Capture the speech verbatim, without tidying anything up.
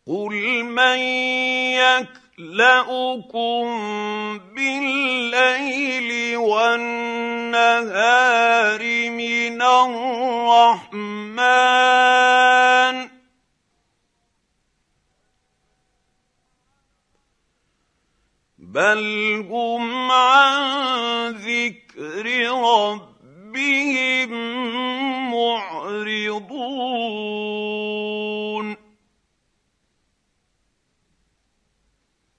قل من يكلؤكم بالليل والنهار من الرحمن بل هم عن ذكر ربهم معرضون